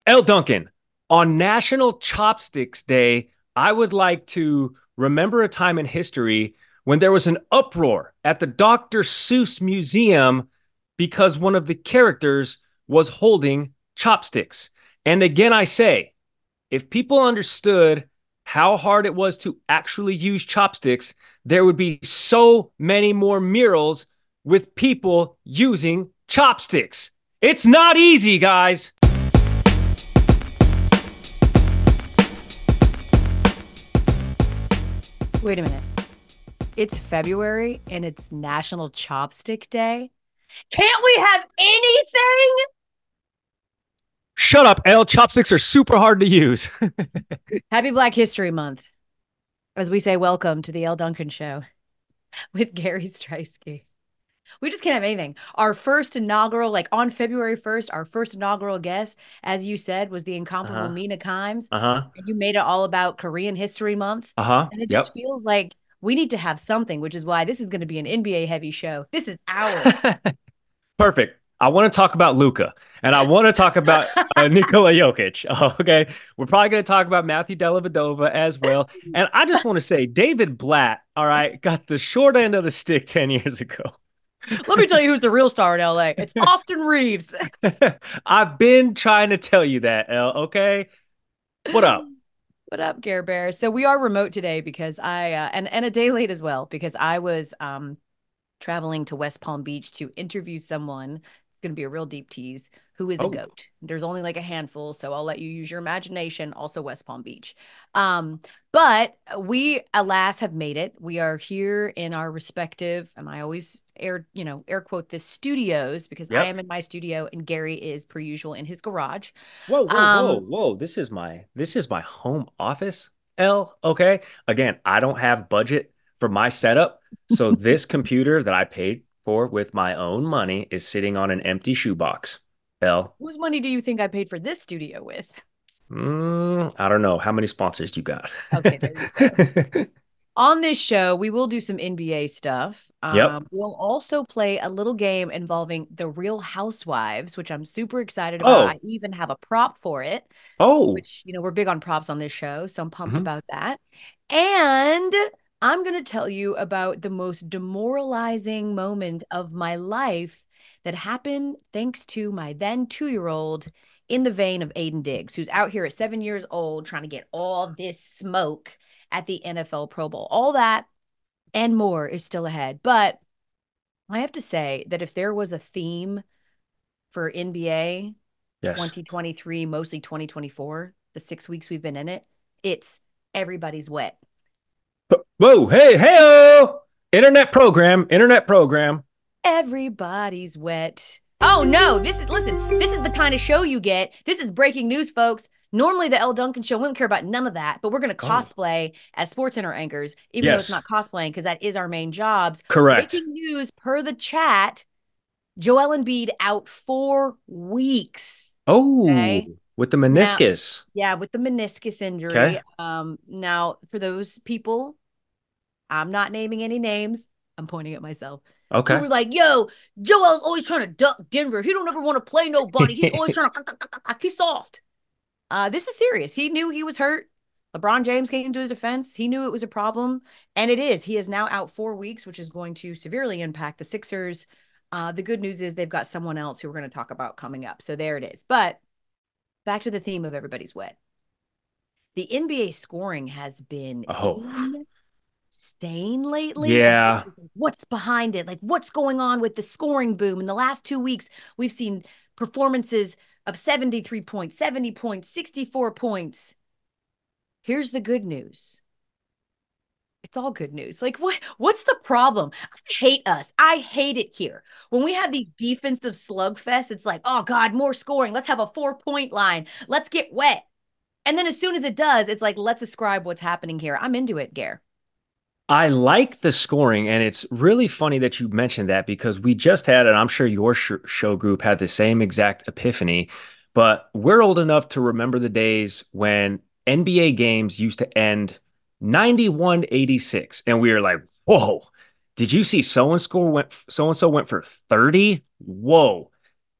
L. Duncan, on National Chopsticks Day, I would like to remember a time in history when there was an uproar at the Dr. Seuss Museum because one of the characters was holding chopsticks. And again, I say, if people understood how hard it was to actually use chopsticks, there would be so many more murals with people using chopsticks. It's not easy, guys. Wait a minute. It's February and it's National Chopstick Day. Can't we have anything? Shut up, L. Chopsticks are super hard to use. Happy Black History Month. As we say, welcome to the Elle Duncan Show with Gary Streisky. We just can't have anything. Our first inaugural, like on February 1st, our first inaugural guest, as you said, was the incomparable Uh-huh. Mina Kimes. Uh-huh. And you made it all about Korean History Month. Uh-huh. And it just Yep. feels like we need to have something, which is why this is going to be an NBA heavy show. This is ours. Perfect. I want to talk about Luka, and I want to talk about Nikola Jokic. Okay. We're probably going to talk about Matthew Dellavedova as well. And I just want to say, David Blatt, all right, got the short end of the stick 10 years ago. Let me tell you who's the real star in LA. It's Austin Reeves. I've been trying to tell you that, L. Okay. What up? What up, Care Bear? So we are remote today because I and a day late as well because I was traveling to West Palm Beach to interview someone. It's going to be a real deep tease. Who is a Oh, goat? There's only like a handful, so I'll let you use your imagination. Also, West Palm Beach. But we, alas, have made it. We are here in our respective, and I always air quote this studios because I yep. am in my studio and Gary is per usual in his garage. Whoa, whoa, whoa, Um, whoa. This is my home office, L. Okay. Again, I don't have budget for my setup. So this computer that I paid for with my own money is sitting on an empty shoebox. L. whose money do you think I paid for this studio with? I don't know. How many sponsors do you got? Okay, there you go. On this show, we will do some NBA stuff. Yep. We'll also play a little game involving the Real Housewives, which I'm super excited about. I Oh, even have a prop for it, oh. which, we're big on props on this show. So I'm pumped Mhm. about that. And I'm going to tell you about the most demoralizing moment of my life that happened thanks to my then 2-year-old in the vein of Aiden Diggs, who's out here at 7 years old trying to get all this smoke at the NFL Pro Bowl. All that and more is still ahead. But I have to say that if there was a theme for NBA Yes. 2023, mostly 2024, the 6 weeks we've been in it, it's everybody's wet. Whoa. Hey, hey. Internet program. Internet program. Everybody's wet. Oh no, this is the kind of show you get. This is breaking news, folks. Normally the Elle Duncan show, we don't care about none of that, but we're gonna Oh, cosplay as sports center anchors, even though it's yes. not cosplaying, because that is our main jobs. Correct. Breaking news per the chat. Joel Embiid out 4 weeks. Oh, Okay. with the Now, meniscus. yeah, with the meniscus Okay. injury. Now for those people, I'm not naming any names. I'm pointing at myself. Who Okay. were like, yo, Joel's always trying to duck Denver. He don't ever want to play nobody. He's always trying to he's soft. This is serious. He knew he was hurt. LeBron James came to his defense. He knew it was a problem. And it is. He is now out 4 weeks, which is going to severely impact the Sixers. The good news is they've got someone else who we're going to talk about coming up. So there it is. But back to the theme of everybody's wet. The NBA scoring has been Oh, insane lately. And yeah. what's behind it? Like, what's going on with the scoring boom? In the last 2 weeks, we've seen performances of 73 points, 70 points, 64 points. Here's the good news. It's all good news. Like, what's the problem? I hate us. I hate it here. When we have these defensive slugfests, it's like, oh God, more scoring. Let's have a 4 point line. Let's get wet. And then as soon as it does, it's like, let's ascribe what's happening here. I'm into it, Gare. I like the scoring, and it's really funny that you mentioned that because we just had, and I'm sure your show group had the same exact epiphany, but we're old enough to remember the days when NBA games used to end 91-86, and we were like, whoa, did you see so and so went for 30? Whoa.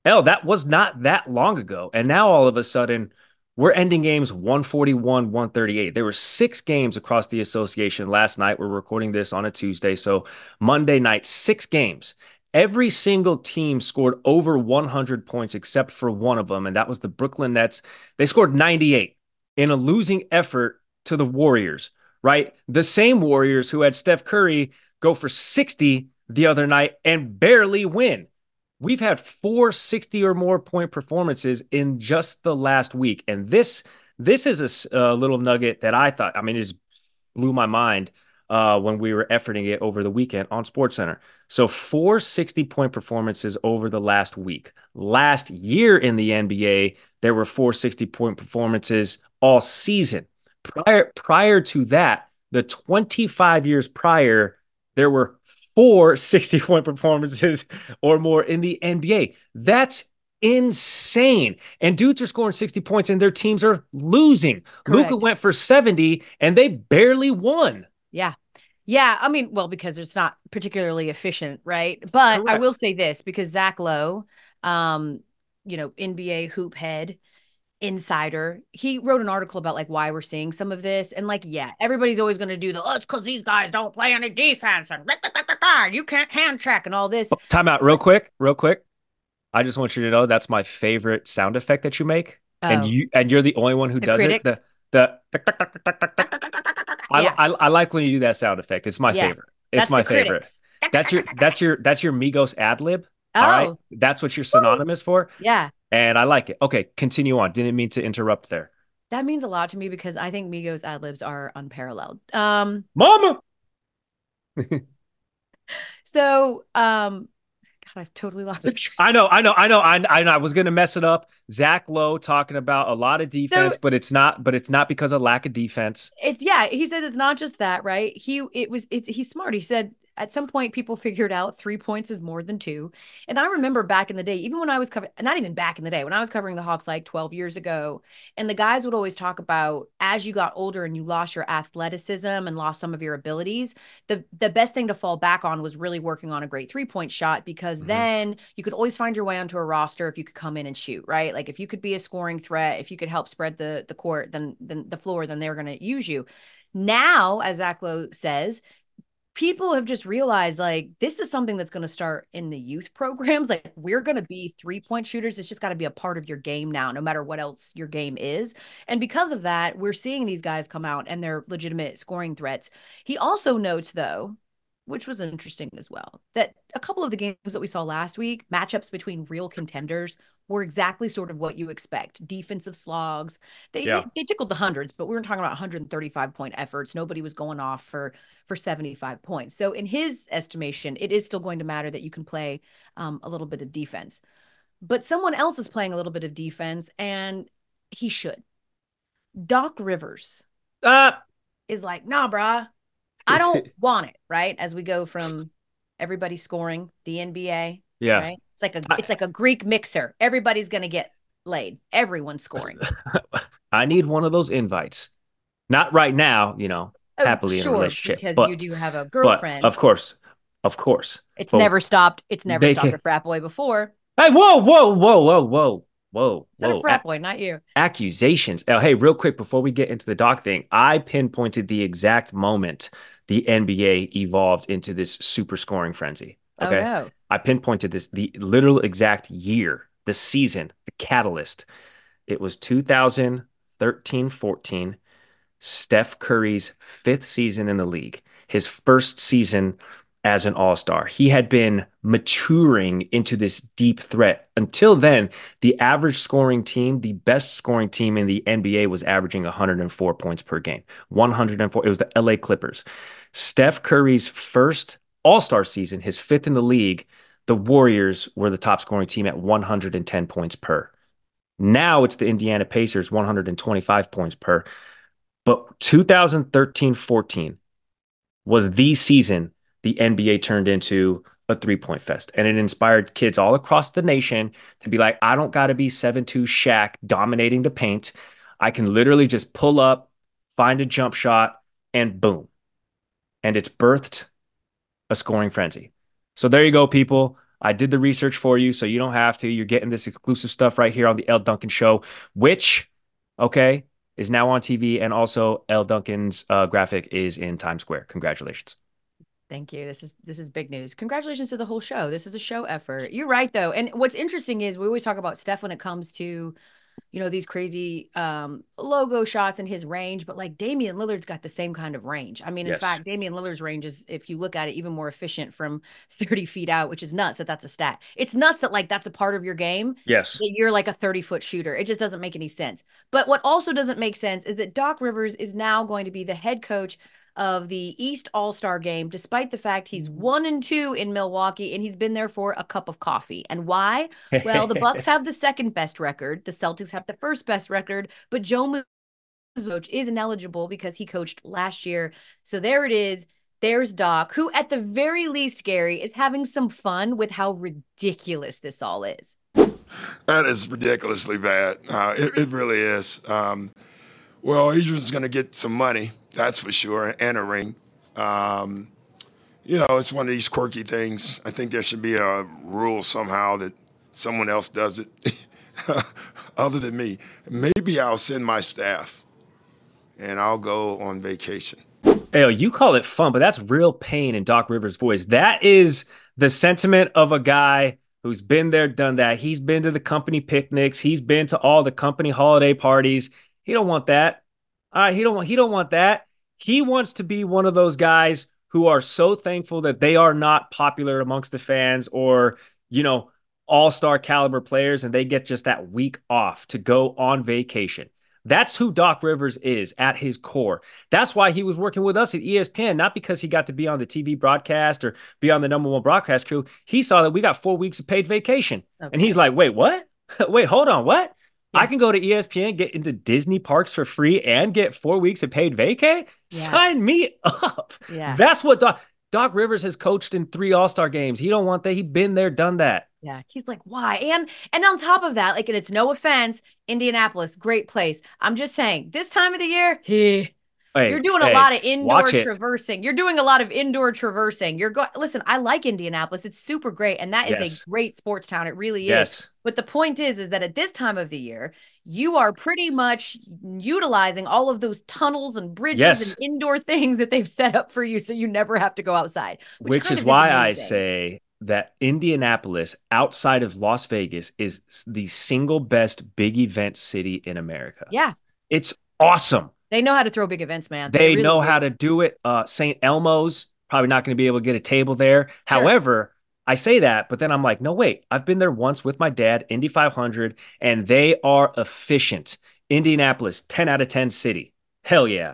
Hell, that was not that long ago. And now all of a sudden, we're ending games 141, 138. There were 6 games across the association last night. We're recording this on a Tuesday. So Monday night, 6 games. Every single team scored over 100 points except for one of them, and that was the Brooklyn Nets. They scored 98 in a losing effort to the Warriors, right? The same Warriors who had Steph Curry go for 60 the other night and barely win. We've had 460 or more point performances in just the last week. And this is a little nugget that I thought, I mean, it just blew my mind when we were efforting it over the weekend on SportsCenter. So 460-point performances over the last week. Last year in the NBA, there were 460-point performances all season. Prior to that, the 25 years prior, there were 4 60-point performances or more in the NBA. That's insane. And dudes are scoring 60 points and their teams are losing. Luka Correct. went for 70 and they barely won. Yeah. Yeah. I mean, well, because it's not particularly efficient, right? But I will Correct. say this because Zach Lowe, um, NBA hoop head, insider, he wrote an article about like why we're seeing some of this. And like, yeah, everybody's always going to do it's because these guys don't play any defense and you can't hand check and all this. Time out real But quick, real quick. I just want you to know that's my favorite sound effect that you make. And oh, you're the only one who the does it. critics. The Yeah. I like when you do that sound effect. It's my Yeah. favorite. It's That's my the favorite. critics. That's your Migos ad lib. All right. Oh, That's what you're synonymous for. yeah. And I like it. Okay, continue on. Didn't mean to interrupt there. That means a lot to me because I think Migos ad libs are unparalleled. Mama. So God, I've totally lost my train. I was gonna mess it up. Zach Lowe talking about a lot of So defense, but it's not because of lack of defense. it's yeah, he said it's not just that, right? He's smart. He said at some point people figured out 3 points is more than two. And I remember back in the day, even when I was covering, not even back in the day, when I was covering the Hawks like 12 years ago, and the guys would always talk about as you got older and you lost your athleticism and lost some of your abilities, the best thing to fall back on was really working on a great 3 point shot because Mhm. then you could always find your way onto a roster if you could come in and shoot, right? Like if you could be a scoring threat, if you could help spread the court, then the floor, then they're going to use you. Now, as Zach Lowe says, people have just realized like this is something that's going to start in the youth programs. Like we're going to be 3 point shooters. It's just got to be a part of your game now, no matter what else your game is. And because of that, we're seeing these guys come out and they're legitimate scoring threats. He also notes, though, which was interesting as well, that a couple of the games that we saw last week, matchups between real contenders, were exactly sort of what you expect. Defensive slogs. Yeah. They tickled the hundreds, but we were talking about 135-point efforts. Nobody was going off for 75 points. So in his estimation, it is still going to matter that you can play a little bit of defense. But someone else is playing a little bit of defense, and he should. Doc Rivers Ah. is like, nah, brah, I don't want it, right? As we go from everybody scoring the NBA, Yeah. right? It's like a I, it's like a Greek mixer. Everybody's gonna get laid. Everyone's scoring. I need one of those invites. Not right now, Oh, happily in a sure, relationship, because you but do have a but girlfriend. of course. It's But never stopped. It's never they stopped can. a frat boy before. Hey, whoa, whoa, whoa, whoa, whoa, whoa, Said a whoa. frat boy, not you. Accusations. Oh, hey, real quick before we get into the doc thing, I pinpointed the exact moment the NBA evolved into this super scoring frenzy. Oh Okay. no. I pinpointed the literal exact year, the season, the catalyst. It was 2013-14, Steph Curry's 5th season in the league, his first season as an all-star. He had been maturing into this deep threat. Until then, the average scoring team, the best scoring team in the NBA was averaging 104 points per game. 104. It was the LA Clippers. Steph Curry's first all-star season, his 5th in the league, the Warriors were the top scoring team at 110 points per. Now it's the Indiana Pacers, 125 points per. But 2013-14 was the season the NBA turned into a 3 point fest. And it inspired kids all across the nation to be like, I don't got to be 7'2 Shaq dominating the paint. I can literally just pull up, find a jump shot, and boom. And it's birthed a scoring frenzy. So there you go, people. I did the research for you, so you don't have to. You're getting this exclusive stuff right here on the Elle Duncan Show, which, okay, is now on TV. And also, Elle Duncan's graphic is in Times Square. Congratulations. Thank you. This is big news. Congratulations to the whole show. This is a show effort. You're right though. And what's interesting is we always talk about Steph when it comes to, these crazy logo shots and his range, but like Damian Lillard's got the same kind of range. I mean, in Yes. fact, Damian Lillard's range is, if you look at it, even more efficient from 30 feet out, which is nuts that that's a stat. It's nuts that like that's a part of your game, Yes. that you're like a 30-foot shooter. It just doesn't make any sense. But what also doesn't make sense is that Doc Rivers is now going to be the head coach of the East All-Star game, despite the fact he's 1-2 in Milwaukee and he's been there for a cup of coffee. And why? Well, the Bucks have the second best record. The Celtics have the first best record, but Joe Mazzulla is ineligible because he coached last year. So there it is. There's Doc, who at the very least, Gary, is having some fun with how ridiculous this all is. That is ridiculously bad. It really is. Well, Adrian's going to get some money, that's for sure, and a ring. It's one of these quirky things. I think there should be a rule somehow that someone else does it other than me. Maybe I'll send my staff and I'll go on vacation. Hey, you call it fun, but that's real pain in Doc Rivers' voice. That is the sentiment of a guy who's been there, done that. He's been to the company picnics. He's been to all the company holiday parties. He don't want that. All right, he don't want that. He wants to be one of those guys who are so thankful that they are not popular amongst the fans or, all-star caliber players, and they get just that week off to go on vacation. That's who Doc Rivers is at his core. That's why he was working with us at ESPN, not because he got to be on the TV broadcast or be on the number one broadcast crew. He saw that we got 4 weeks of paid vacation. Okay. And he's like, wait, what? Wait, hold on, what? Yeah. I can go to ESPN, get into Disney parks for free, and get 4 weeks of paid vacay? Yeah. Sign me up. Yeah. That's what Doc Rivers has coached in 3 All-Star games. He don't want that. He's been there, done that. Yeah. He's like, why? And on top of that, like, and it's no offense, Indianapolis, great place. I'm just saying, this time of the year, you're doing a lot of indoor traversing. You're doing a lot of indoor traversing. Listen, I like Indianapolis. It's super great. And that is a great sports town. It really is. But the point is that at this time of the year, you are pretty much utilizing all of those tunnels and bridges and indoor things that they've set up for you so you never have to go outside. Which is why I say that Indianapolis, outside of Las Vegas, is the single best big event city in America. Yeah. It's awesome. They know how to throw big events, man. They really know how to do it. St. Elmo's, probably not going to be able to get a table there. Sure. However, I say that, but then I'm like, no, wait. I've been there once with my dad, Indy 500, and they are efficient. Indianapolis, 10 out of 10 city. Hell yeah.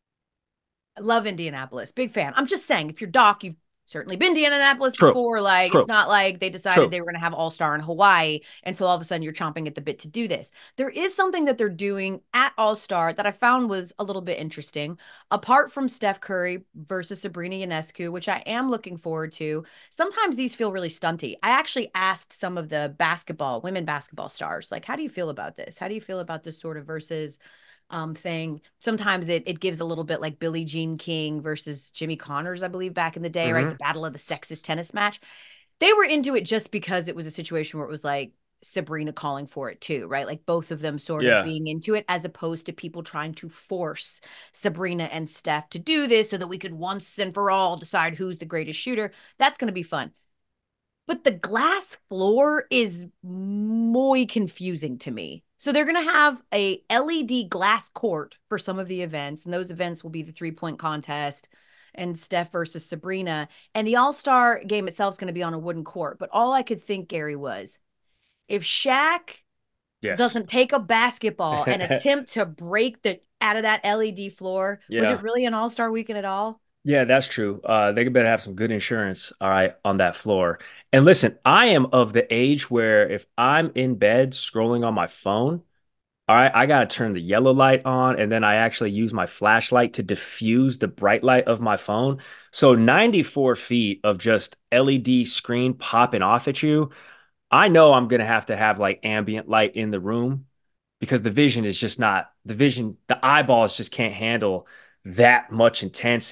I love Indianapolis. Big fan. I'm just saying, if you're Doc, you've certainly been to Indianapolis before. Like, it's not like they decided they were going to have All-Star in Hawaii, and so all of a sudden you're chomping at the bit to do this. There is something that they're doing at All-Star that I found was a little bit interesting. Apart from Steph Curry versus Sabrina Ionescu, which I am looking forward to, sometimes these feel really stunty. I actually asked some of the women basketball stars, like, how do you feel about this? How do you feel about this sort of versus thing? Sometimes it gives a little bit like Billie Jean King versus Jimmy Connors, I believe, back in the day, right? The battle of the sexes tennis match. They were into it just because it was a situation where it was like Sabrina calling for it too, right? Like both of them sort of being into it, as opposed to people trying to force Sabrina and Steph to do this so that we could once and for all decide who's the greatest shooter. That's going to be fun. But the glass floor is muy confusing to me. So they're going to have a LED glass court for some of the events, and those events will be the 3-point contest and Steph versus Sabrina. And the All-Star game itself is going to be on a wooden court. But all I could think, Gary, was if Shaq doesn't take a basketball and attempt to break out of that LED floor, was it really an All-Star weekend at all? Yeah, that's true. They better have some good insurance, all right, on that floor. And listen, I am of the age where if I'm in bed scrolling on my phone, all right, I got to turn the yellow light on, and then I actually use my flashlight to diffuse the bright light of my phone. So 94 feet of just LED screen popping off at you, I know I'm going to have like ambient light in the room because the vision is just not, the eyeballs just can't handle that much intensity.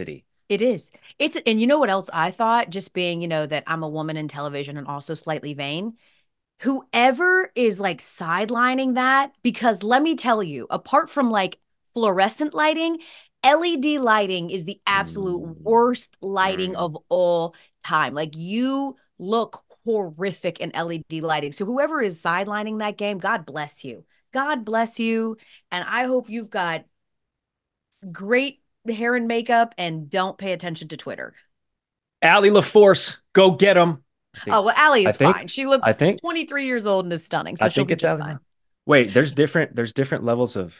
It is. And you know what else I thought? Just being, that I'm a woman in television and also slightly vain. Whoever is like sidelining that, because let me tell you, apart from like fluorescent lighting, LED lighting is the absolute worst lighting of all time. Like you look horrific in LED lighting. So whoever is sidelining that game, God bless you. God bless you. And I hope you've got great hair and makeup and don't pay attention to Twitter. Allie LaForce, go get him. Oh, well, Allie is fine. She I looks think 23 years old and is stunning, so I she'll think be it's just Allie fine. now. Wait, there's different levels of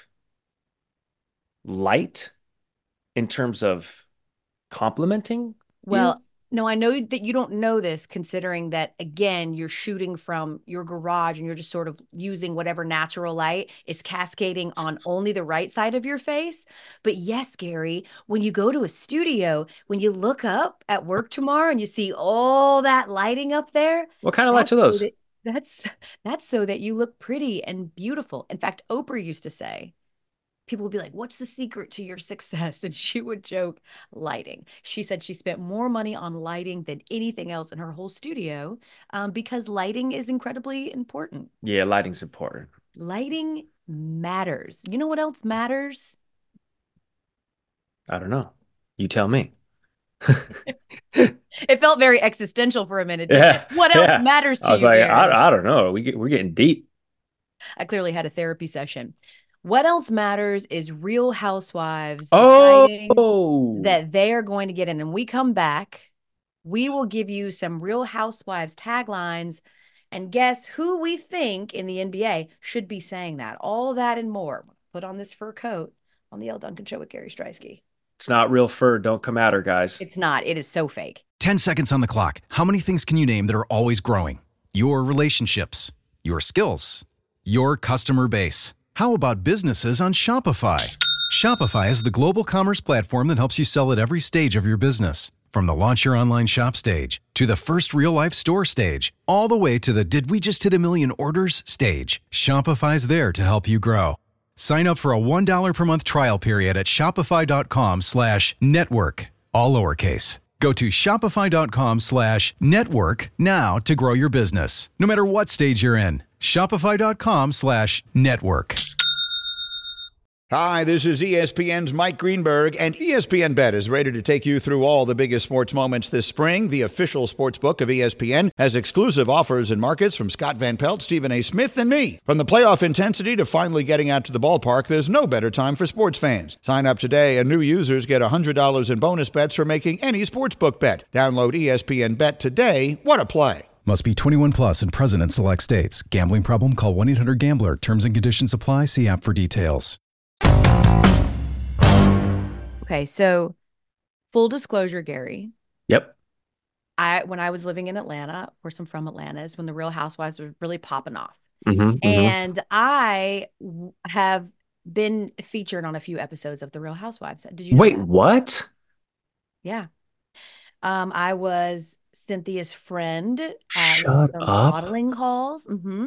light in terms of complimenting Well, you. no, I know that you don't know this, considering that, again, you're shooting from your garage and you're just sort of using whatever natural light is cascading on only the right side of your face. But yes, Gary, when you go to a studio, when you look up at work tomorrow and you see all that lighting up there, What kind of lights are that's so those? that that's that's so that you look pretty and beautiful. In fact, Oprah used to say, people would be like, "What's the secret to your success?" And she would joke, lighting. She said she spent more money on lighting than anything else in her whole studio, because lighting is incredibly important. Yeah, lighting's important. Lighting matters. You know what else matters? I don't know. You tell me. It felt very existential for a minute, didn't it? Yeah, What else yeah. matters I to was you, like, Gary? I don't know. We're getting deep. I clearly had a therapy session. What else matters is Real Housewives deciding Oh, that they are going to get in. And we come back, we will give you some Real Housewives taglines and guess who we think in the NBA should be saying that. All that and more. Put on this fur coat on the Elle Duncan Show with Gary Streisky. it's not real fur. Don't come at her, guys. It's not. It is so fake. 10 seconds on the clock. How many things can you name that are always growing? Your relationships, your skills, your customer base. How about businesses on Shopify? Shopify is the global commerce platform that helps you sell at every stage of your business. From the launch your online shop stage to the first real life store stage, all the way to the did we just hit a million orders stage. Shopify's there to help you grow. Sign up for a $1 per month trial period at shopify.com/network, all lowercase. Go to shopify.com/network now to grow your business, no matter what stage you're in. Shopify.com/network. Hi, this is ESPN's Mike Greenberg, and ESPN Bet is ready to take you through all the biggest sports moments this spring. The official sports book of ESPN has exclusive offers and markets from Scott Van Pelt, Stephen A. Smith, and me. From the playoff intensity to finally getting out to the ballpark, there's no better time for sports fans. Sign up today, and new users get $100 in bonus bets for making any sportsbook bet. Download ESPN Bet today. What a play. Must be 21 plus and present in select states. Gambling problem? Call 1-800-GAMBLER. Terms and conditions apply. See app for details. Okay, so full disclosure, Gary. Yep. When I was living in Atlanta, of course I'm from Atlanta, is when the Real Housewives were really popping off. And I have been featured on a few episodes of the Real Housewives. Did you know Wait, that? what? Yeah. I was Cynthia's friend Shut for up. modeling calls.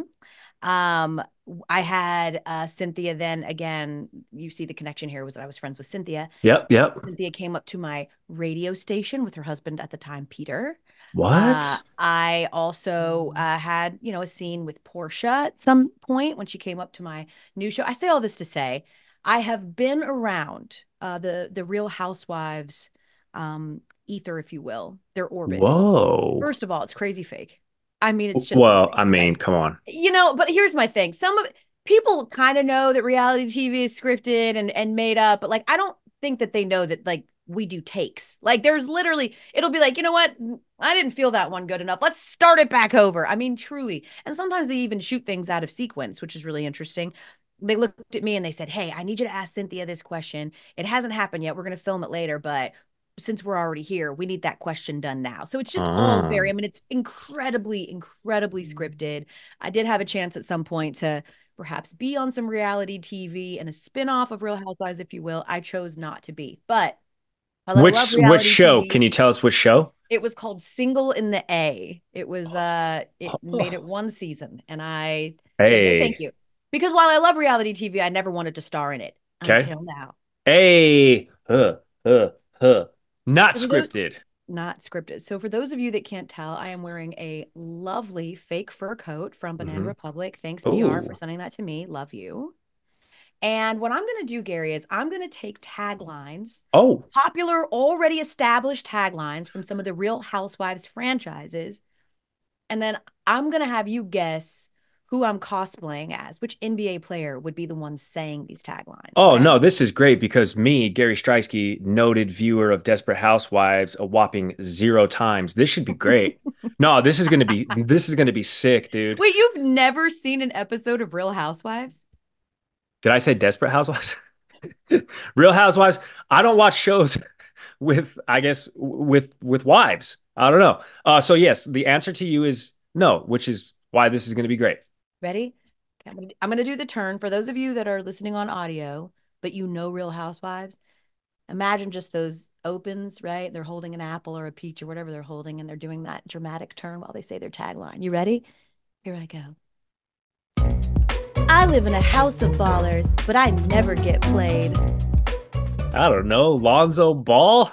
I had Cynthia then again, you see the connection here was that I was friends with Cynthia. Yep. Cynthia came up to my radio station with her husband at the time, Peter. What? I also had, a scene with Portia at some point when she came up to my new show. I say all this to say I have been around the Real Housewives ether, if you will, their orbit. Whoa. First of all, it's crazy fake. I mean, it's just well, I mean, come on. But here's my thing. Some of people kind of know that reality TV is scripted and made up, but like I don't think that they know that like we do takes. Like there's literally, it'll be like, you know what? I didn't feel that one good enough. Let's start it back over. I mean, truly. And sometimes they even shoot things out of sequence, which is really interesting. They looked at me and they said, "Hey, I need you to ask Cynthia this question. It hasn't happened yet. We're going to film it later, but since we're already here, we need that question done now." So it's just all very, I mean, it's incredibly scripted. I did have a chance at some point to perhaps be on some reality TV and a spinoff of Real Housewives, if you will. I chose not to be, but I love Which reality show? TV. Can you tell us which show? It was called Single in the A. It was it made it one season, and I said no, thank you. Because while I love reality TV, I never wanted to star in it until now. Hey, Not So for those- scripted. Not scripted. So for those of you that can't tell, I am wearing a lovely fake fur coat from Banana Mhm. Republic. Thanks, BR, Ooh. for sending that to me. Love you. And what I'm going to do, Gary, is I'm going to take taglines, Oh, popular, already established taglines from some of the Real Housewives franchises. And then I'm going to have you guess who I'm cosplaying as, which NBA player would be the one saying these taglines. oh Okay? no, this is great because me, Gary Streisky, noted viewer of Desperate Housewives, a whopping 0 times. This should be great. No, this is gonna be sick, dude. Wait, you've never seen an episode of Real Housewives? Did I say Desperate Housewives? Real Housewives. I don't watch shows with, I guess, with wives. I don't know. So yes, the answer to you is no, which is why this is going to be great. Ready? Okay, I'm gonna do the turn. For those of you that are listening on audio, but you know Real Housewives, imagine just those opens, right? They're holding an apple or a peach or whatever they're holding, and they're doing that dramatic turn while they say their tagline. You ready? Here I go. I live in a house of ballers, but I never get played. I don't know, Lonzo Ball,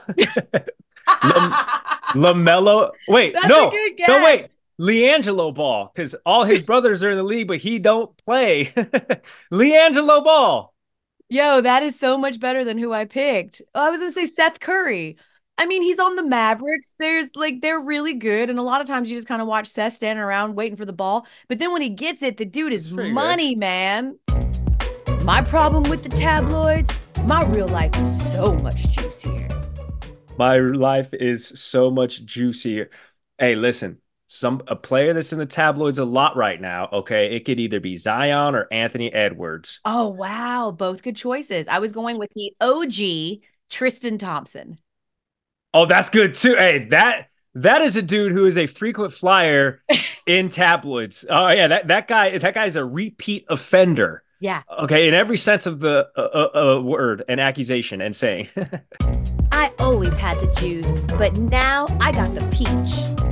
LaMelo. Wait, That's no, a good no, guess. wait, LiAngelo Ball, because all his brothers are in the league, but he don't play. LiAngelo Ball. Yo, that is so much better than who I picked. Oh, I was gonna say Seth Curry. I mean, he's on the Mavericks. They're really good. And a lot of times you just kind of watch Seth standing around waiting for the ball. But then when he gets it, the dude is pretty good. money, man. My problem with the tabloids, my real life is so much juicier. My life is so much juicier. Hey, listen, a player that's in the tabloids a lot right now, okay? It could either be Zion or Anthony Edwards. Oh, wow. Both good choices. I was going with the OG Tristan Thompson. Oh, that's good too. Hey, that is a dude who is a frequent flyer in tabloids. Oh yeah, that guy's a repeat offender. Yeah. Okay, in every sense of the word and accusation and saying. I always had the juice, but now I got the peach.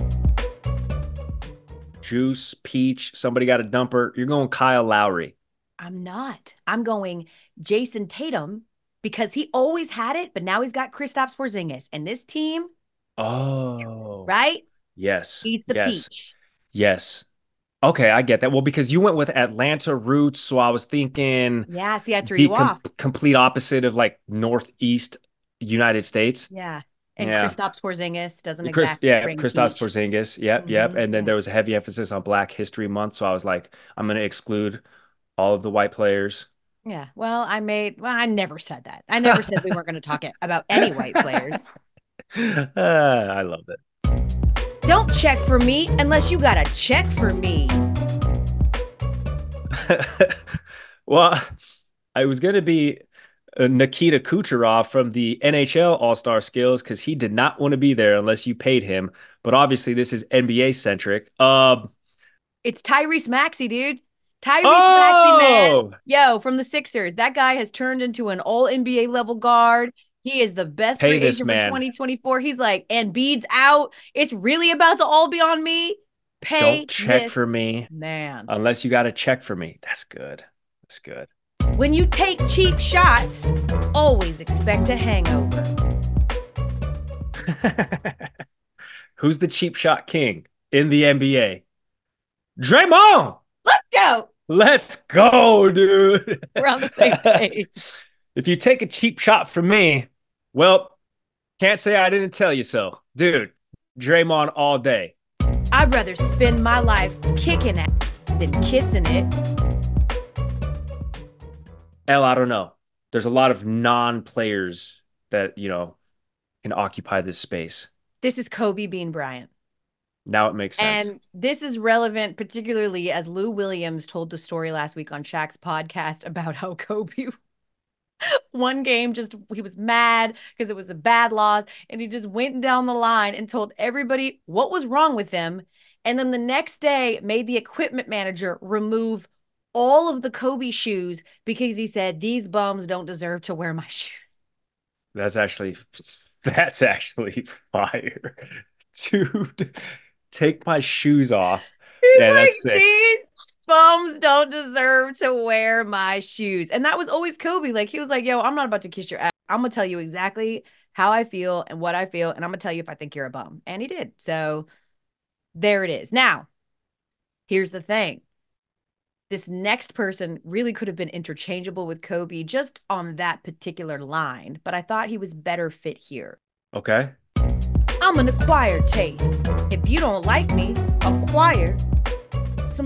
Juice, peach, somebody got a dumper. You're going Kyle Lowry. I'm not. I'm going Jason Tatum because he always had it, but now he's got Kristaps Porzingis. And this team, Oh. right? Yes. He's the yes. peach. Yes. Okay, I get that. Well, because you went with Atlanta roots, so I was thinking Yeah, see, I threw the you off. complete opposite of like Northeast United States. Yeah. And Yeah. Kristaps Porzingis doesn't exactly bring Kristaps peach. Porzingis. Yep, yep. And then there was a heavy emphasis on Black History Month, so I was like, I'm going to exclude all of the white players. Yeah. Well, I never said that. I never said we weren't going to talk about any white players. I love it. Don't check for me unless you got a check for me. Well, I was going to be Nikita Kucherov from the NHL All-Star Skills because he did not want to be there unless you paid him. But obviously, this is NBA centric. It's Tyrese Maxey, dude. Tyrese Maxey, man. Oh! Yo, from the Sixers. That guy has turned into an all NBA level guard. He is the best Pay free this agent man. for 2024. He's like, and Embiid's out. It's really about to all be on me. Pay Don't check this for me man. unless you got to check for me. That's good. That's good. When you take cheap shots, always expect a hangover. Who's the cheap shot king in the NBA? Draymond! Let's go. Let's go, dude. We're on the same page. If you take a cheap shot from me, well, can't say I didn't tell you so. Dude, Draymond all day. I'd rather spend my life kicking ass than kissing it. I don't know. There's a lot of non-players that, can occupy this space. This is Kobe Bean Bryant. Now it makes sense. And this is relevant, particularly as Lou Williams told the story last week on Shaq's podcast about how Kobe one game he was mad because it was a bad loss, and he just went down the line and told everybody what was wrong with them. And then the next day made the equipment manager remove all of the Kobe shoes because he said, these bums don't deserve to wear my shoes. That's actually fire. Dude, take my shoes off. Yeah, that's sick. These bums don't deserve to wear my shoes. And that was always Kobe. Like, he was like, yo, I'm not about to kiss your ass. I'm going to tell you exactly how I feel and what I feel. And I'm going to tell you if I think you're a bum. And he did. So there it is. Now, here's the thing. This next person really could have been interchangeable with Kobe just on that particular line, but I thought he was better fit here. Okay. I'm an acquired taste. If you don't like me, acquire some.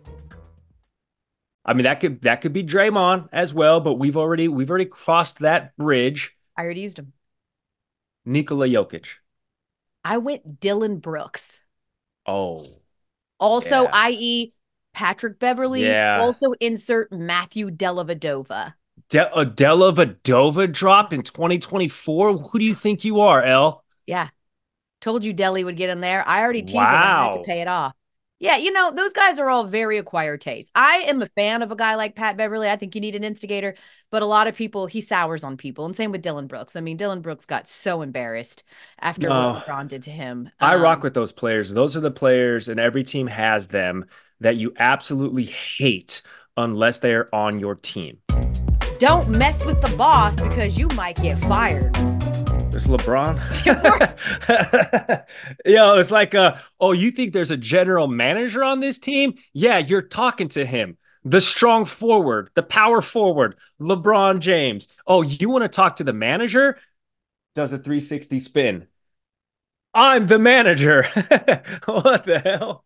I mean, that could be Draymond as well, but we've already crossed that bridge. I already used him. Nikola Jokic. I went Dylan Brooks. Oh. Also, yeah. i.e. Patrick Beverly. Yeah. Also insert Matthew Dellavedova. Dellavedova dropped in 2024? Who do you think you are, Elle? Yeah. Told you Delly would get in there. I already teased him. I had to pay it off. Yeah, those guys are all very acquired taste. I am a fan of a guy like Pat Beverly. I think you need an instigator, but a lot of people, he sours on people. And same with Dylan Brooks. I mean, Dylan Brooks got so embarrassed after what LeBron did to him. I rock with those players. Those are the players, and every team has them, that you absolutely hate unless they're on your team. Don't mess with the boss because you might get fired. It's LeBron. Of course. It's like, you think there's a general manager on this team? Yeah, you're talking to him. The strong forward, the power forward, LeBron James. Oh, you want to talk to the manager? Does a 360 spin. I'm the manager. What the hell?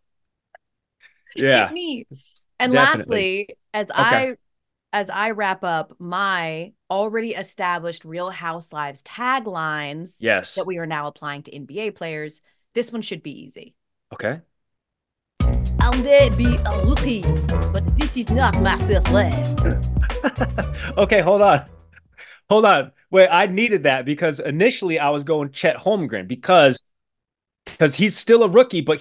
Yeah. Hit me. And definitely. lastly, as I wrap up my already established Real Housewives taglines that we are now applying to NBA players, this one should be easy. Okay. I may be a rookie, but this is not my first lesson. Okay, hold on. Wait, I needed that because initially I was going Chet Holmgren because he's still a rookie, but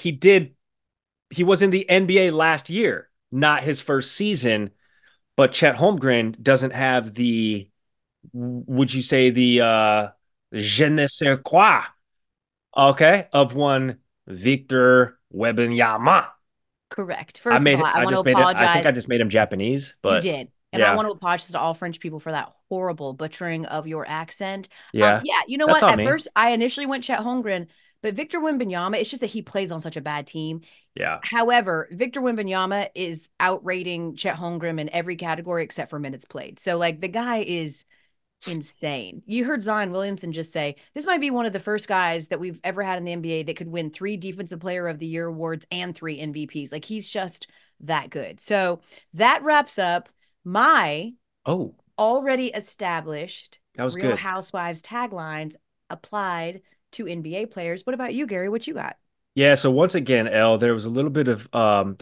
he was in the NBA last year, not his first season. But Chet Holmgren doesn't have the, would you say the je ne sais quoi, okay, of one Victor Wembanyama. Correct. First of all, I want to apologize. I think I just made him Japanese, but you did. And I want to apologize to all French people for that horrible butchering of your accent. Yeah. You know what? At first, I initially went Chet Holmgren, but Victor Wembanyama, it's just that he plays on such a bad team. Yeah. However, Victor Wembanyama is outrating Chet Holmgren in every category except for minutes played. So, the guy is insane. You heard Zion Williamson just say, this might be one of the first guys that we've ever had in the NBA that could win 3 Defensive Player of the Year awards and 3 MVPs. He's just that good. So that wraps up my already established Real Housewives taglines applied to NBA players. What about you, Gary? What you got? Yeah, so once again, Elle, there was a little bit of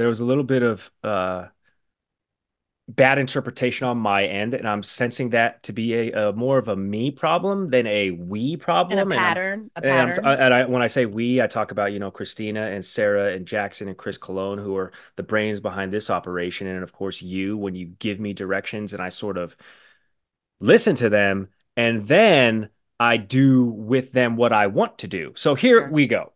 bad interpretation on my end, and I'm sensing that to be a more of a me problem than a we problem. And a pattern. When I say we, I talk about, Christina and Sarah and Jackson and Chris Cologne, who are the brains behind this operation. And of course, you, when you give me directions and I sort of listen to them, and then I do with them what I want to do. So here we go.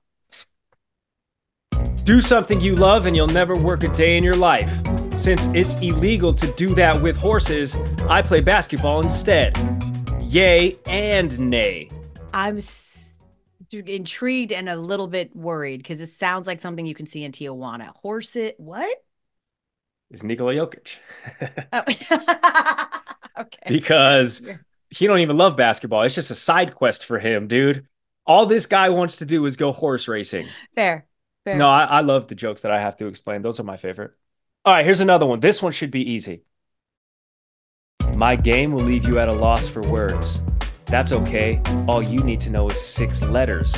Do something you love and you'll never work a day in your life. Since it's illegal to do that with horses, I play basketball instead. Yay and nay. I'm intrigued and a little bit worried because this sounds like something you can see in Tijuana. Horses, what? It's Nikola Jokic. Okay. Because he don't even love basketball. It's just a side quest for him, dude. All this guy wants to do is go horse racing. Fair. No, I love the jokes that I have to explain. Those are my favorite. All right, here's another one. This one should be easy. My game will leave you at a loss for words. That's okay. All you need to know is 6 letters.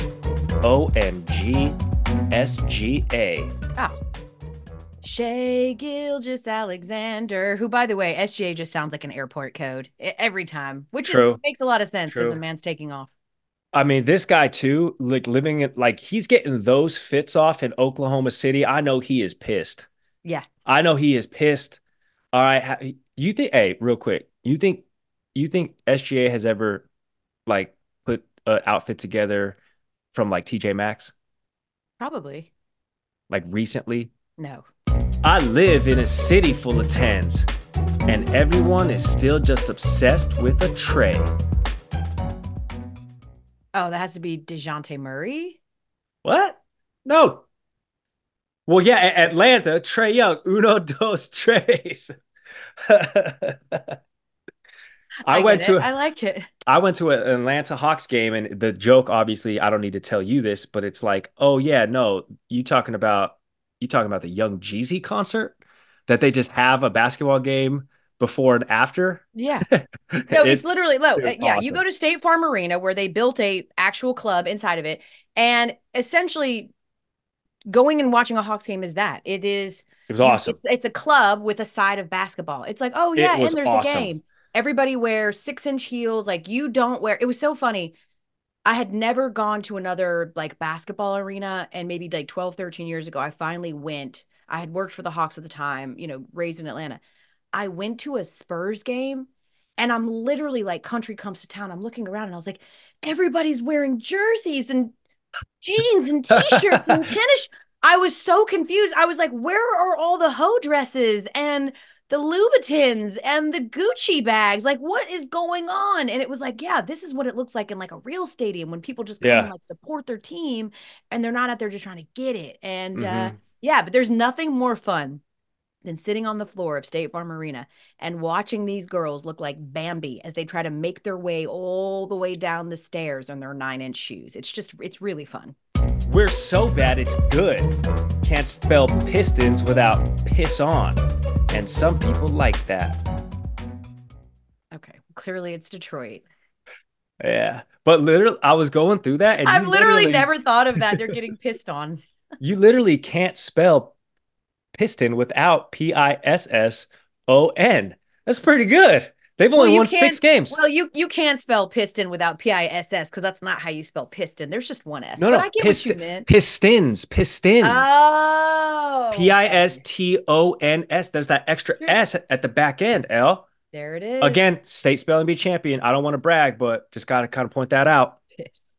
OMGSGA. Oh. Shai Gilgeous-Alexander, who, by the way, SGA just sounds like an airport code every time, which makes a lot of sense because the man's taking off. I mean, this guy too, living it, he's getting those fits off in Oklahoma City. I know he is pissed. Yeah. I know he is pissed. All right. You think, hey, real quick, you think SGA has ever put an outfit together from TJ Maxx? Probably. Recently? No. I live in a city full of 10s, and everyone is still just obsessed with a tray. Oh, that has to be DeJounte Murray. What? No. Well, yeah, Atlanta, Trae Young, uno, dos, tres. I I get went it. to I like it. I went to an Atlanta Hawks game, and the joke, obviously, I don't need to tell you this, but it's like, oh yeah, no, you talking about the Young Jeezy concert that they just have a basketball game before and after. Yeah. No, it's It literally low. is Yeah, you go awesome. to State Farm Arena where they built a actual club inside of it, and essentially going and watching a Hawks game is that. It is It was awesome. it's a club with a side of basketball. It's like, oh It yeah, was and there's a awesome. game. Everybody wears 6-inch heels. Like you don't wear. It was so funny. I had never gone to another like basketball arena, and maybe like 12, 13 years ago, I finally went. I had worked for the Hawks at the time, raised in Atlanta. I went to a Spurs game, and I'm literally like, country comes to town. I'm looking around and I was like, everybody's wearing jerseys and jeans and t-shirts and tennis. I was so confused. I was like, where are all the hoe dresses and the Louboutins and the Gucci bags? Like, what is going on? And it was like, yeah, this is what it looks like in like a real stadium when people just come and Yeah. like support their team and they're not out there just trying to get it. And Hmm. yeah, but there's nothing more fun than sitting on the floor of State Farm Arena and watching these girls look like Bambi as they try to make their way all the way down the stairs on their 9-inch shoes. It's really fun. We're so bad it's good. Can't spell pistons without piss on. And some people like that. Okay, clearly it's Detroit. Yeah. But literally, I was going through that, and I've literally never thought of that. They're getting pissed on. you literally can't spell piston without Pisson. That's pretty good. They've Well, only you won can't. 6 games. Well, you can't spell piston without Piss because that's not how you spell piston. There's just one S. No, But no, I get what you meant. pistons. Oh, Pistons. There's that extra Sure. S at the back end, L. There it is. Again, state spelling bee champion. I don't want to brag, but just got to kind of point that out. Piss.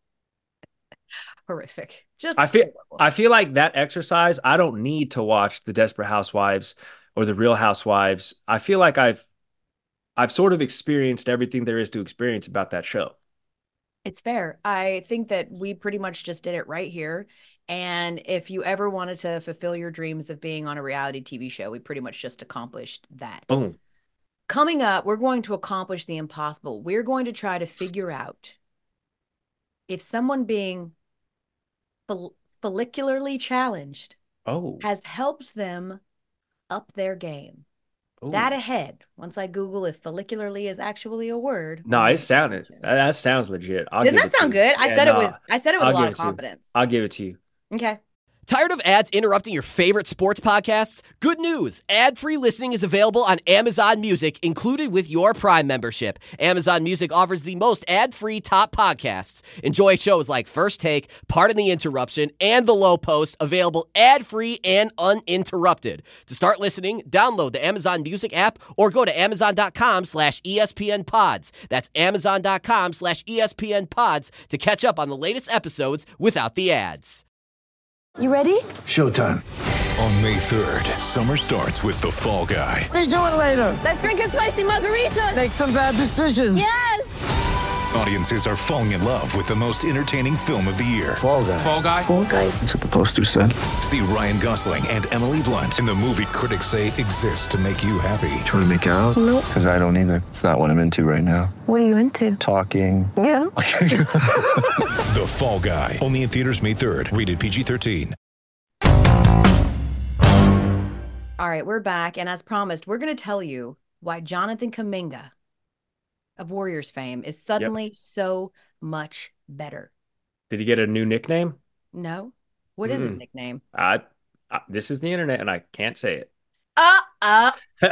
Horrific. Just I feel horrible. I feel like that exercise, I don't need to watch the Desperate Housewives or the Real Housewives. I feel like I've sort of experienced everything there is to experience about that show. It's fair. I think that we pretty much just did it right here. And if you ever wanted to fulfill your dreams of being on a reality TV show, we pretty much just accomplished that. Boom. Coming up, we're going to accomplish the impossible. We're going to try to figure out if someone being follicularly challenged Oh. has helped them up their game. Ooh. That ahead, once I Google if follicularly is actually a word. No, it sounded that sounds legit. Didn't that sound good? I said it with a lot of confidence. I'll give it to you. Okay. Tired of ads interrupting your favorite sports podcasts? Good news! Ad-free listening is available on Amazon Music, included with your Prime membership. Amazon Music offers the most ad-free top podcasts. Enjoy shows like First Take, Pardon the Interruption, and The Low Post, available ad-free and uninterrupted. To start listening, download the Amazon Music app or go to amazon.com/ESPN Pods. That's amazon.com/ESPN Pods to catch up on the latest episodes without the ads. You ready? Showtime. On May 3rd, summer starts with The Fall Guy. Let's do it later. Let's drink a spicy margarita. Make some bad decisions. Yes. Audiences are falling in love with the most entertaining film of the year. Fall Guy. Fall Guy? Fall guy. That's what the poster said. See Ryan Gosling and Emily Blunt in the movie critics say exists to make you happy. Trying to make it out? Nope. Because I don't either. It's not what I'm into right now. What are you into? Talking. Yeah. The Fall Guy. Only in theaters May 3rd. Rated PG-13. All right, we're back. And as promised, we're going to tell you why Jonathan Kuminga of Warriors fame is suddenly so much better. Did he get a new nickname? No? What is his nickname? This is the internet, and I can't say it. Oh.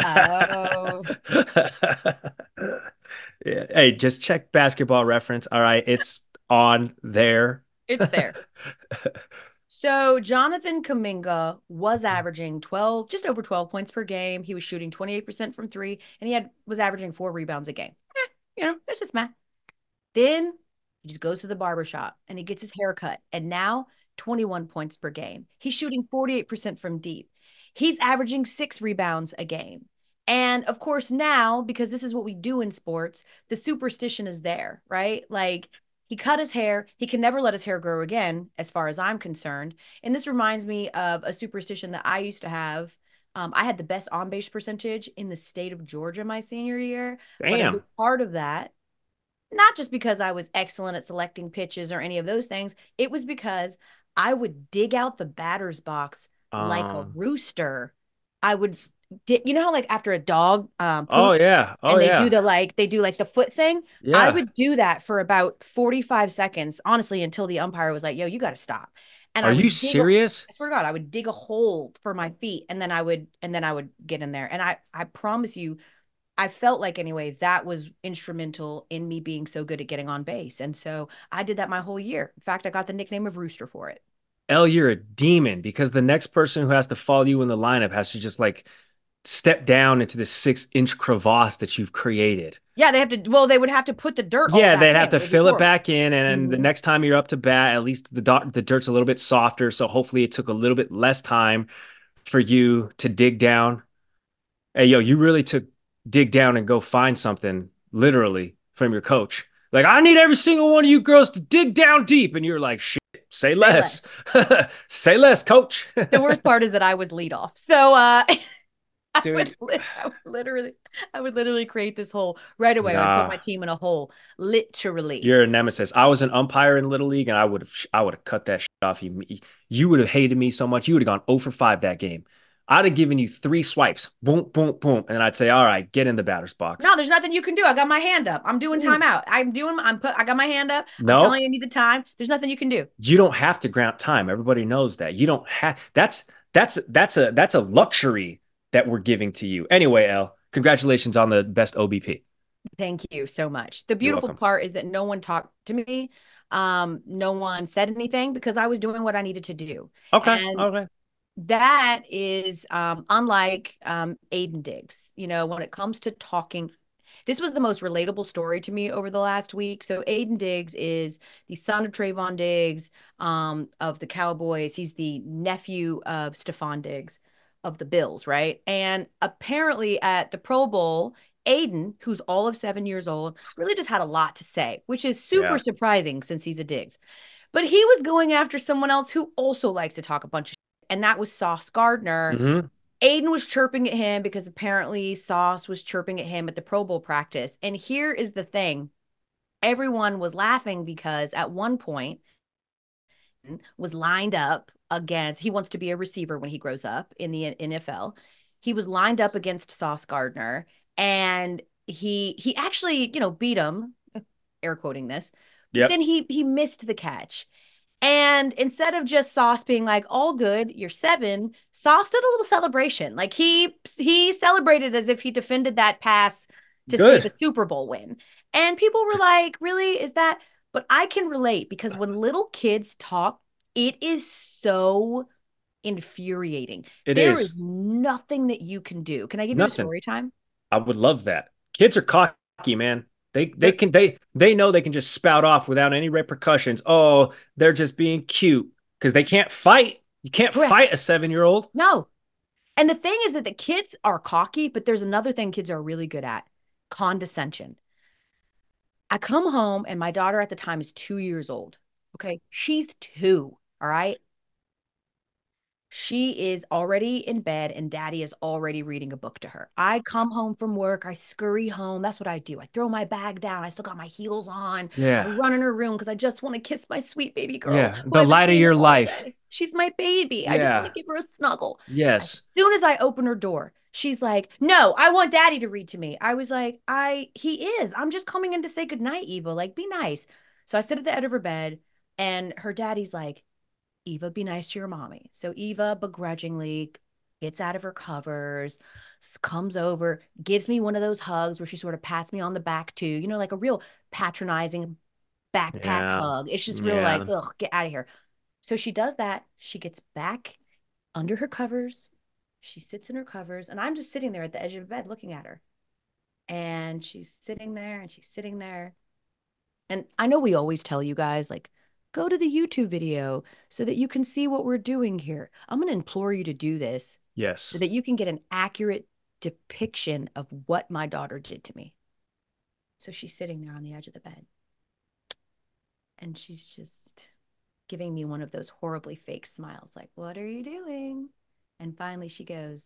Yeah. Hey, just check Basketball Reference. All right, it's on there. It's there. So Jonathan Kuminga was averaging just over 12 points per game. He was shooting 28% from three, and he was averaging 4 rebounds a game. That's just math. Then he just goes to the barbershop and he gets his hair cut. And now 21 points per game. He's shooting 48% from deep. He's averaging 6 rebounds a game. And of course now, because this is what we do in sports, the superstition is there, right? Like He cut his hair. He can never let his hair grow again, as far as I'm concerned. And this reminds me of a superstition that I used to have. I had the best on base percentage in the state of Georgia my senior year. But a big Damn. part of that, not just because I was excellent at selecting pitches or any of those things, it was because I would dig out the batter's box like a rooster. I would, you know how like after a dog Oh poops yeah. Oh and they yeah. do the foot thing? I Yeah. would do that for about 45 seconds, honestly, until the umpire was like, yo, you got to stop. And Are I would you dig serious? I swear to God, I would dig a hole for my feet and then I would get in there. And I promise you, I felt like anyway, that was instrumental in me being so good at getting on base. And so I did that my whole year. In fact, I got the nickname of Rooster for it. Elle, you're a demon because the next person who has to follow you in the lineup has to just like step down into this 6-inch crevasse that you've created. Yeah, they would have to put the dirt all Yeah, back they'd in. have to It would be fill it horrible. back in, and the next time you're up to bat, at least the dirt's a little bit softer. So hopefully it took a little bit less time for you to dig down. Hey, yo, you really took dig down and go find something literally from your coach. Like, I need every single one of you girls to dig down deep. And you're like, shit, say less. Say less, coach. The worst part is that I was leadoff. So I Dude. I would literally create this hole right away. I would put my team in a hole, literally. You're a nemesis. I was an umpire in Little League, and I would have cut that shit off. You would have hated me so much. You would have gone 0 for 5 that game. I'd have given you 3 swipes, boom, boom, boom, and then I'd say, "All right, get in the batter's box." No, there's nothing you can do. I got my hand up. I'm doing timeout. I got my hand up. No. I'm telling you, I need the time. There's nothing you can do. You don't have to grant time. Everybody knows that. You don't have. That's a luxury that we're giving to you. Anyway, Elle, congratulations on the best OBP. Thank you so much. The beautiful part is that no one talked to me. No one said anything because I was doing what I needed to do. Okay. And okay. that is unlike Aiden Diggs. You know, when it comes to talking, this was the most relatable story to me over the last week. So Aiden Diggs is the son of Trayvon Diggs of the Cowboys. He's the nephew of Stephon Diggs of the Bills, right? And apparently at the Pro Bowl, Aiden, who's all of 7 years old, really just had a lot to say, which is super surprising since he's a Diggs. But he was going after someone else who also likes to talk a bunch of shit, and that was Sauce Gardner. Mm-hmm. Aiden was chirping at him because apparently Sauce was chirping at him at the Pro Bowl practice. And here is the thing. Everyone was laughing because at one point was lined up against, he wants to be a receiver when he grows up in the NFL. He was lined up against Sauce Gardner and he actually, beat him, air quoting this. But then he missed the catch. And instead of just Sauce being like, all good, you're 7, Sauce did a little celebration. Like he celebrated as if he defended that pass to save a Super Bowl win. And people were like, really? Is that? But I can relate because when little kids talk, it is so infuriating. There is nothing that you can do. Can I give you a story time? I would love that. Kids are cocky, man. They know they can just spout off without any repercussions. Oh, they're just being cute because they can't fight. You can't fight a 7-year-old. No. And the thing is that the kids are cocky, but there's another thing kids are really good at: condescension. I come home and my daughter at the time is 2 years old. Okay. She's 2. All right. She is already in bed and daddy is already reading a book to her. I come home from work. I scurry home. That's what I do. I throw my bag down. I still got my heels on. Yeah. I run in her room because I just want to kiss my sweet baby girl. Yeah. The light of your life. She's my baby. I just want to give her a snuggle. Yes. As soon as I open her door, she's like, no, I want daddy to read to me. I was like, he is. I'm just coming in to say goodnight, Eva. Like, be nice. So I sit at the edge of her bed and her daddy's like, Eva, be nice to your mommy. So Eva begrudgingly gets out of her covers, comes over, gives me one of those hugs where she sort of pats me on the back too, like a real patronizing backpack hug. It's just real like, ugh, get out of here. So she does that. She gets back under her covers. She sits in her covers and I'm just sitting there at the edge of the bed looking at her. And she's sitting there and she's sitting there. And I know we always tell you guys, like, go to the YouTube video so that you can see what we're doing here. I'm going to implore you to do this. Yes. So that you can get an accurate depiction of what my daughter did to me. So she's sitting there on the edge of the bed. And she's just giving me one of those horribly fake smiles, like, what are you doing? And finally she goes,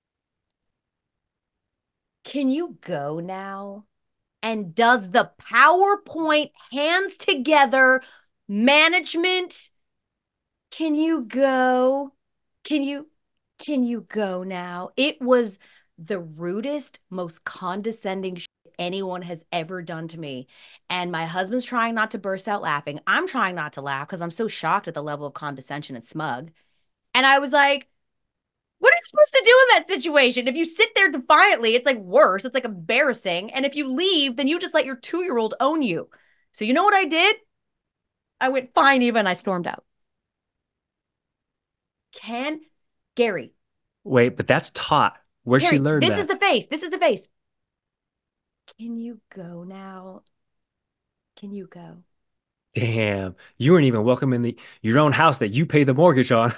can you go now? And does the PowerPoint hands together management, can you go? Can you go now? It was the rudest, most condescending shit anyone has ever done to me. And my husband's trying not to burst out laughing. I'm trying not to laugh because I'm so shocked at the level of condescension and smug. And I was like, what are you supposed to do in that situation? If you sit there defiantly, it's like worse. It's like embarrassing. And if you leave, then you just let your 2-year-old own you. So you know what I did? I went, fine, Eva, and I stormed out. Gary. Wait, but that's taught. Where'd Gary, she learn this that? is the face. This is the face. Can you go now? Can you go? Damn, you weren't even welcome in your own house that you pay the mortgage on.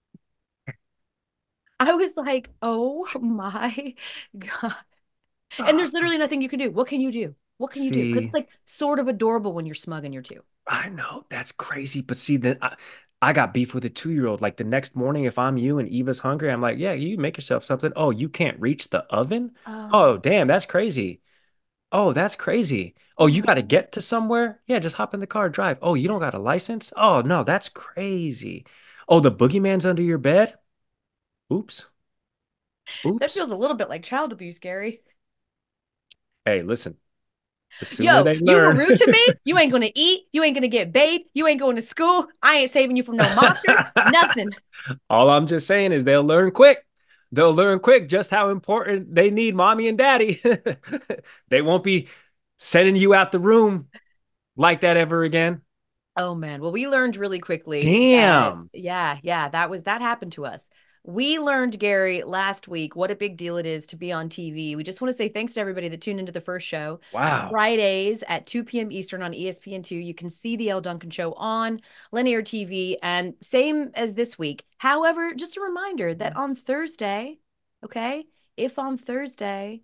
I was like, oh my God. And there's literally nothing you can do. What can you do? What can you do? Because it's like sort of adorable when you're smug and you're 2. I know, that's crazy. But see, then I got beef with a 2-year-old. Like the next morning, if I'm you and Eva's hungry, I'm like, yeah, you make yourself something. Oh, you can't reach the oven? Oh, damn, that's crazy. Oh, that's crazy. Oh, you got to get to somewhere? Yeah, just hop in the car, drive. Oh, you don't got a license? Oh, no, that's crazy. Oh, the boogeyman's under your bed? Oops. That feels a little bit like child abuse, Gary. Hey, listen. The sooner Yo, they you learn. were rude to me. You ain't going to eat. You ain't going to get bathed. You ain't going to school. I ain't saving you from no monster. Nothing. All I'm just saying is they'll learn quick. They'll learn quick just how important they need mommy and daddy. They won't be sending you out the room like that ever again. Oh man. Well, we learned really quickly. Damn. That happened to us. We learned, Gary, last week what a big deal it is to be on TV. We just want to say thanks to everybody that tuned into the first show. Wow. Fridays at 2 p.m. Eastern on ESPN2. You can see the Elle Duncan Show on linear TV, and same as this week. However, just a reminder that on Thursday, okay, if on Thursday,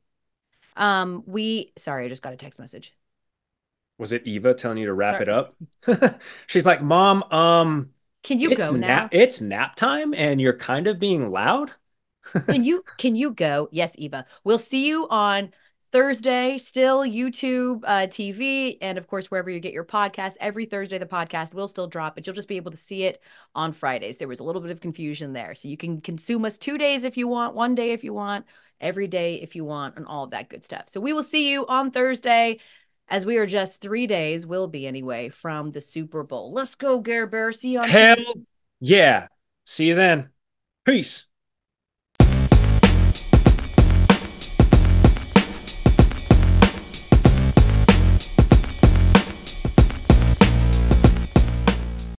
sorry, I just got a text message. Was it Eva telling you to wrap it up? She's like, Mom, can you go now? It's nap time and you're kind of being loud. Can you go? Yes, Eva. We'll see you on Thursday, still YouTube, TV, and of course, wherever you get your podcast. Every Thursday, the podcast will still drop, but you'll just be able to see it on Fridays. There was a little bit of confusion there. So you can consume us 2 days if you want, 1 day if you want, every day if you want, and all of that good stuff. So we will see you on Thursday, as we are just 3 days, will be anyway, from the Super Bowl. Let's go, Gare Bear. See you on Hell TV. yeah. See you then. Peace.